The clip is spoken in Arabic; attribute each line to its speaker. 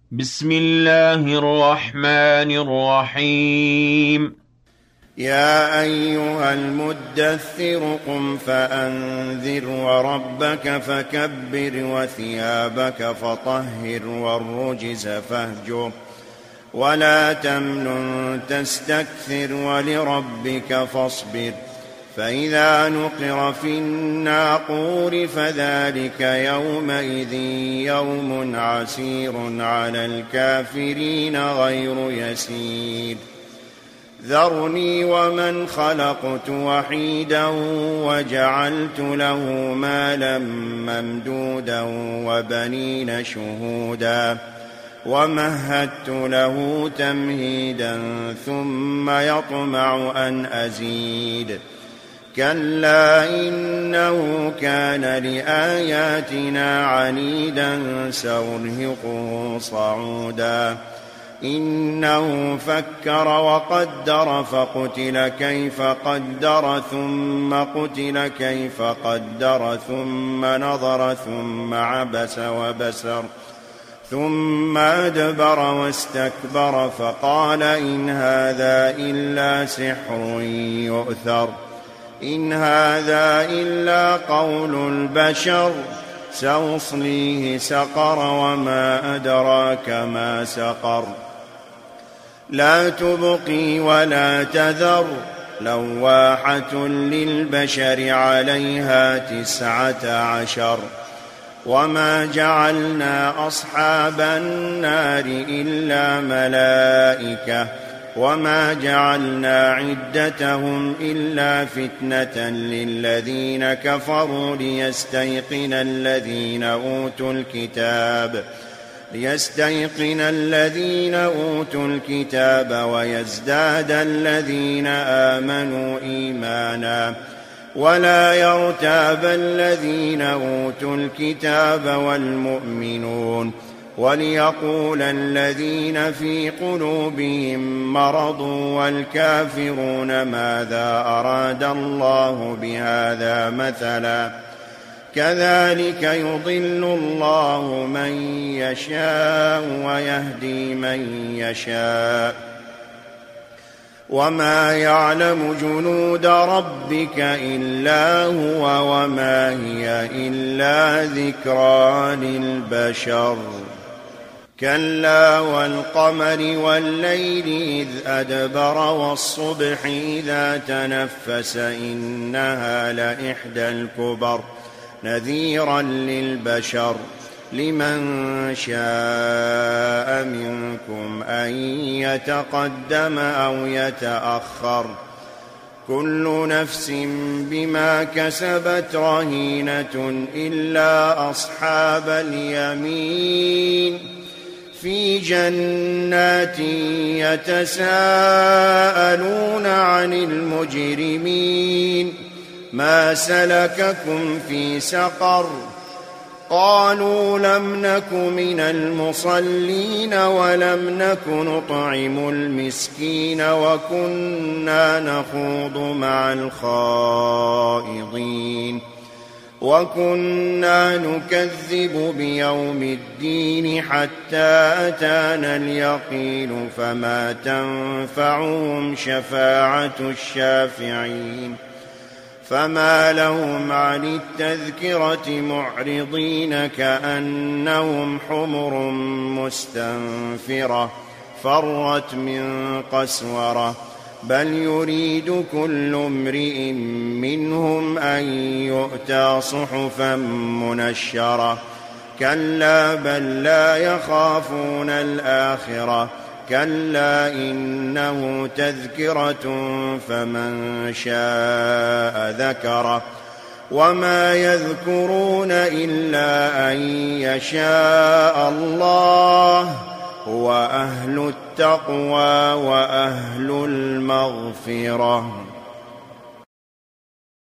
Speaker 1: بسم الله الرحمن الرحيم.
Speaker 2: يا أيها المدثر قم فأنذر وربك فكبر وثيابك فطهر والرجز فاهجر ولا تمنن تستكثر ولربك فاصبر فإذا نقر في الناقور فذلك يومئذ يوم عسير على الكافرين غير يسير ذرني ومن خلقت وحيدا وجعلت له مالا ممدودا وبنين شهودا ومهدت له تمهيدا ثم يطمع أن أزيد كلا إنه كان لآياتنا عنيدا سأرهقه صعودا إنه فكر وقدر فقتل كيف قدر ثم قتل كيف قدر ثم نظر ثم عبس وبسر ثم أدبر واستكبر فقال إن هذا إلا سحر يؤثر إن هذا إلا قول البشر سأصليه سقر وما أدراك ما سقر لا تبقي ولا تذر لواحة للبشر عليها 19 وما جعلنا أصحاب النار إلا ملائكة وما جعلنا عدتهم إلا فتنة للذين كفروا ليستيقن الذين أوتوا الكتاب ويزداد الذين آمنوا إيمانا ولا يرتاب الذين أوتوا الكتاب والمؤمنون وليقول الذين في قلوبهم مرض والكافرون ماذا أراد الله بهذا مثلا كذلك يضل الله من يشاء ويهدي من يشاء وما يعلم جنود ربك إلا هو وما هي إلا ذكرى للبشر كلا والقمر والليل إذ أدبر والصبح إذا تنفس إنها لإحدى الكبر نذيرا للبشر لمن شاء منكم أن يتقدم أو يتأخر كل نفس بما كسبت رهينة إلا أصحاب اليمين في جنات يتساءلون عن المجرمين ما سلككم في سقر قالوا لم نك من المصلين ولم نك نطعم المسكين وكنا نخوض مع الخائضين وكنا نكذب بيوم الدين حتى أتانا اليقين فما تنفعهم شفاعة الشافعين فما لهم عن التذكرة معرضين كأنهم حمر مستنفرة فرت من قسورة بل يريد كل امرئ منهم أن يؤتى صحفا منشرة كلا بل لا يخافون الآخرة كلا إنه تذكرة فمن شاء ذكره وما يذكرون إلا أن يشاء الله هو أهل التقوى وأهل المغفرة.